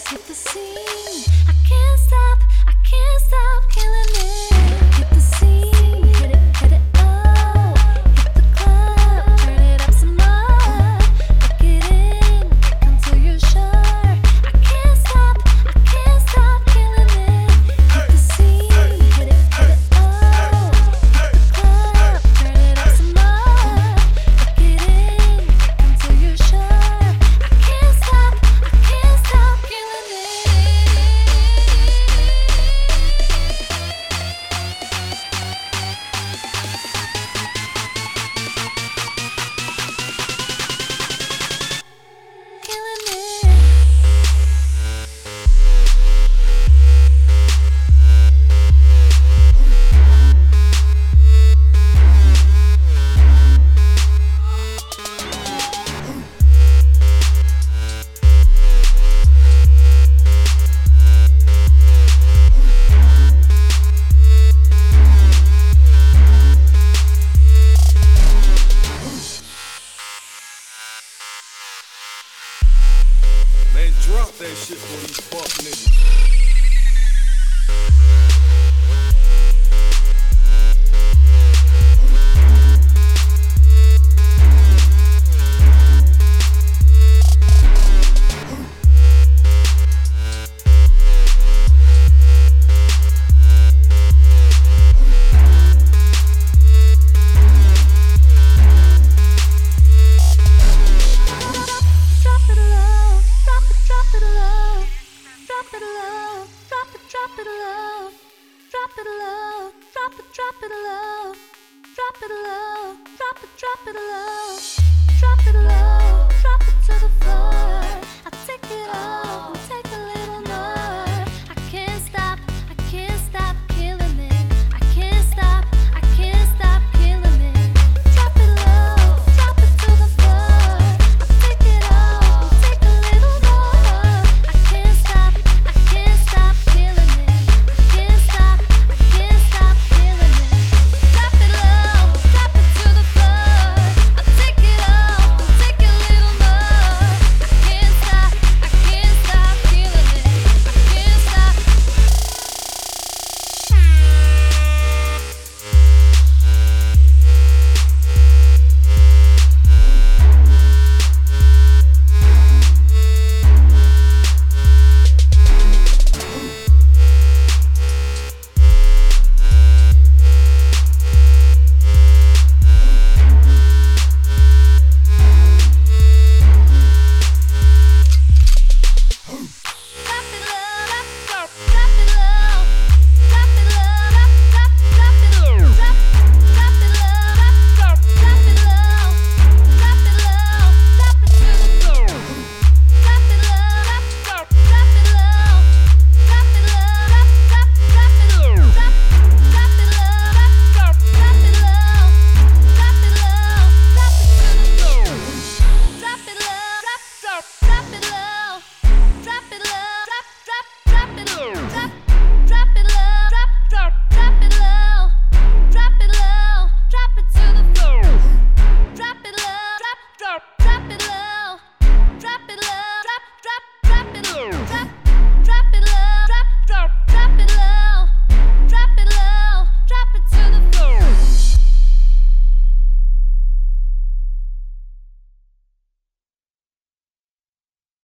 hit the scene. I can't stop killing it. Hit the scene, hit it, oh. Hit the club, turn it up some more. Lock it in, until you're sure. I can't stop killing it. Hit the scene, hit it, oh. Hit the club, turn it up some more. Lock it in, until you're sure. I can't stop killing it. Man, drop that shit for these fuck niggas. Drop it low, drop it to the floor. I take it all.